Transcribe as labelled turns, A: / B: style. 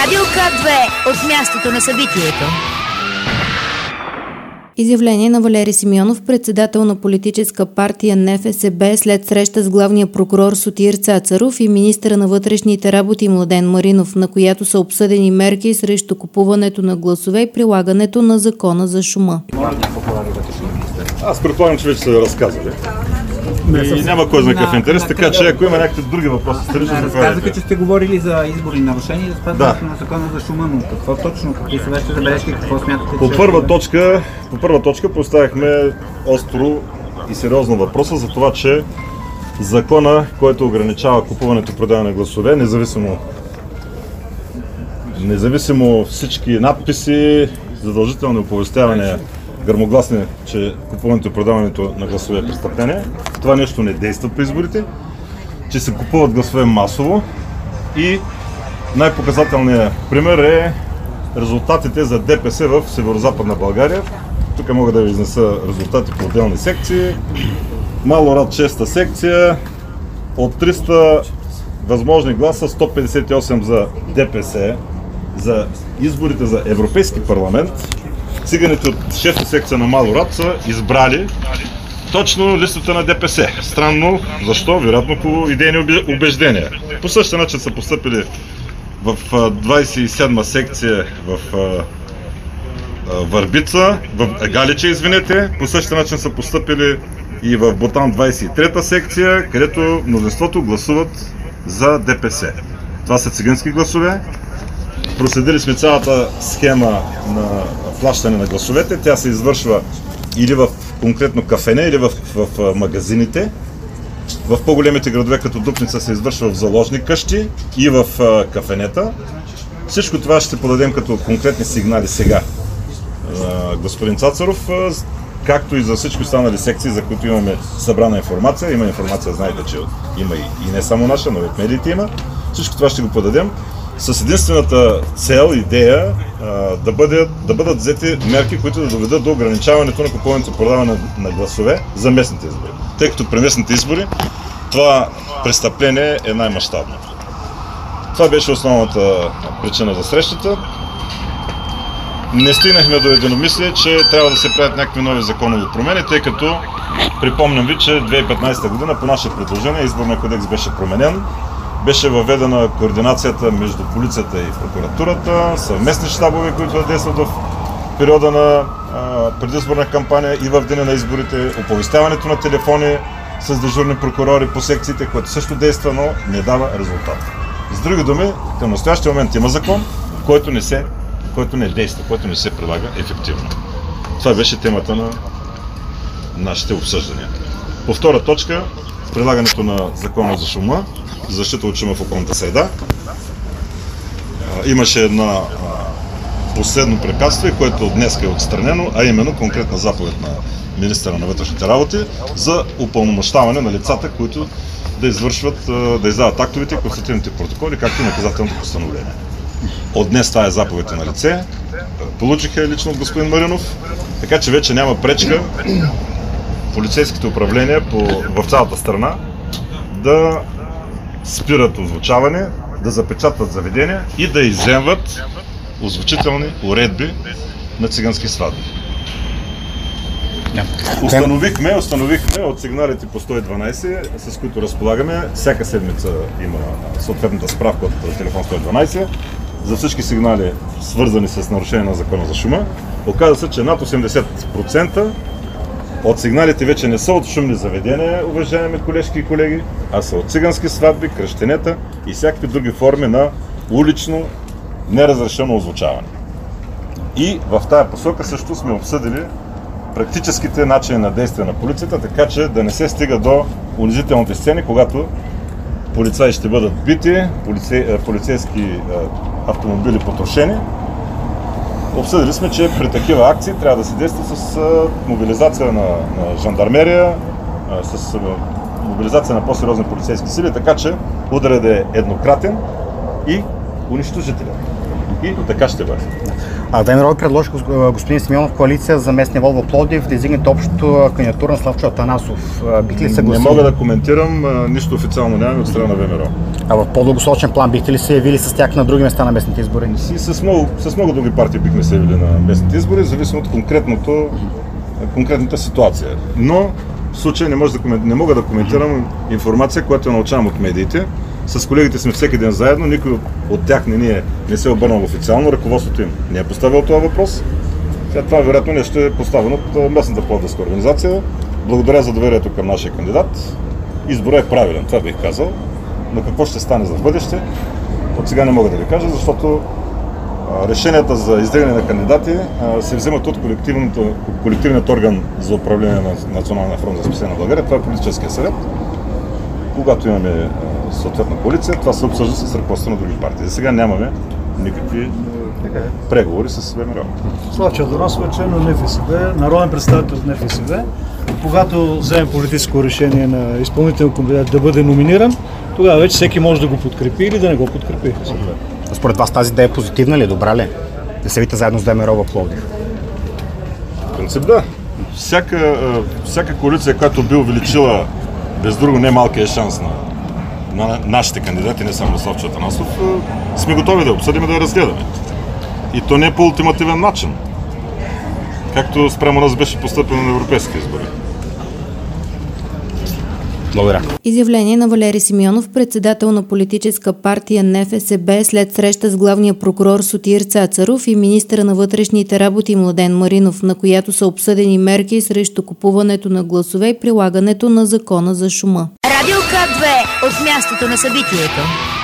A: Радио К2 от мястото на събитието.
B: Изявление на Валери Симеонов, председател на политическа партия НФСБ, след среща с главния прокурор Сотир Цацаров и министъра на вътрешните работи Младен Маринов, на която са обсъдени мерки срещу купуването на гласове и прилагането на закона за шума.
C: Аз предполагам, че вече са разказали. И няма кой знае какъв интерес, така че ако има някакви други въпроси,
D: разказаха, че сте говорили за изборни нарушения и за спазването на закона за шума, но какво точно, какви са вашите забележки, какво смятате?
C: По първа точка поставихме остро и сериозно въпроса за това, че закона, който ограничава купуването и продаване на гласове, независимо всички надписи, задължителни оповестявания, гръмогласни, че купуването и продаването на гласове е престъпление. Това нещо не действа при изборите, че се купуват гласове масово и най-показателният пример е резултатите за ДПС в Северозападна България. Тук мога да ви изнеса резултати по отделни секции. Малорад 6-та секция, от 300 възможни гласа, 158 за ДПС, за изборите за Европейски парламент. Циганите от 6-та секция на Малорад са избрали точно листата на ДПС. Странно, защо? Вероятно по идейни убеждения. По същия начин са постъпили в 27-ма секция в Върбица, в Галиче, извинете. По същия начин са постъпили и в Ботан 23-та секция, където мнозинството гласуват за ДПС. Това са цигански гласове. Проследили сме цялата схема на плащане на гласовете. Тя се извършва или в конкретно кафене, или в магазините. В по-големите градове, като Дупница, се извършва в заложни къщи и в кафенета. Всичко това ще подадем като конкретни сигнали сега на господин Цацаров, както и за всички останали секции, за които имаме събрана информация. Има информация, знаете, че има и не само наша, но и от медиите има. Всичко това ще го подадем с единствената цел, идея да бъдат взети мерки, които да доведат до ограничаването на купуването и продаване на гласове за местните избори. Тъй като при местните избори това престъпление е най-мащабно. Това беше основната причина за срещата. Не стигнахме до единомислие, че трябва да се правят някакви нови законови промени, тъй като припомням ви, че 2015 година по наше предложение изборният кодекс беше променен. Беше въведена координацията между полицията и прокуратурата, съвместни щабове, които да действат в периода на предизборна кампания и в деня на изборите, оповестяването на телефони с дежурни прокурори по секциите, което също действа, но не дава резултат. С други думи, към настоящия момент има закон, който не действа, който не се прилага ефективно. Това беше темата на нашите обсъждания. По втора точка, прилагането на закона за шума, защита от шума в околната среда. Имаше едно последно препятствие, което днес е отстранено, а именно конкретна заповед на министъра на вътрешните работи за упълномощаване на лицата, които да издават актовете и констативните протоколи, както и наказателните постановления. От днес това е заповед на лице. Получиха лично от господин Маринов, така че вече няма пречка полицейските управления в цялата страна да спират озвучаване, да запечатват заведения и да изземват озвучителни уредби на цигански сватби. Установихме от сигналите по 112, с които разполагаме, всяка седмица има съответната справка от телефон 112 за всички сигнали, свързани с нарушение на закона за шума. Оказва се, че над 80% от сигналите вече не са от шумни заведения, уважаеми колежки и колеги, а са от цигански сватби, кръщенета и всякакви други форми на улично неразрешено озвучаване. И в тая посока също сме обсъдили практическите начини на действие на полицията, така че да не се стига до унизителните сцени, когато полицаи ще бъдат бити, полицейски автомобили потрошени. Обсъдили сме, че при такива акции трябва да се действа с мобилизация на жандармерия, с мобилизация на по-сериозни полицейски сили, така че ударът да е еднократен и унищожителен. И така ще бъде.
E: ВМРО предложи господин Симеонов коалиция за местния вод в Пловдив да издигнете общото кандидатура на Славчо Атанасов. Бихте ли съгласили?
C: Не мога да коментирам, нищо официално нямаме от страна на ВМРО.
E: А в по-дългосрочен план бихте ли се явили с тях на други места на местните избори?
C: С много други партии бихме се явили на местните избори, зависимо от конкретната ситуация. Но в случая не мога да коментирам информация, която научавам от медиите. С колегите сме всеки ден заедно, никой от тях не се е обърнал официално, ръководството им не е поставил този въпрос. Това вероятно не ще е поставено от местната пловдивска организация. Благодаря за доверието към нашия кандидат. Изборът е правилен, това бих казал. Но какво ще стане за бъдеще, от сега не мога да ви кажа, защото решенията за издигане на кандидати се вземат от колективният орган за управление на Националния фронт за спасение на България. Това е политическия съвет. Когато имаме съответна коалиция, това се обсъжда с ръководството на други партии. За сега нямаме никакви преговори с ВМРО.
F: Славчо Атанасов е член на НФСБ, народен представител от НФСБ. Когато вземе политическо решение на изпълнителен кандидат да бъде номиниран, тогава вече всеки може да го подкрепи или да не го подкрепи.
E: Според вас тази идея е позитивна ли, добра ли? Да се видите заедно с ВМРО в Пловдив?
C: В принцип да. Всяка коалиция, която би увеличила без друго немалкия шанс на нашите кандидати, не само Славчо Атанасов, сме готови да обсъдим и да я разгледаме. И то не е по ултимативен начин, както спрямо нас беше постъпено на европейски избори.
E: Благодаря.
B: Изявление на Валери Симеонов, председател на политическа партия НФСБ, след среща с главния прокурор Сотир Цацаров и министъра на вътрешните работи Младен Маринов, на която са обсъдени мерки срещу купуването на гласове и прилагането на закона за шума.
A: Радио К2 от мястото на събитието.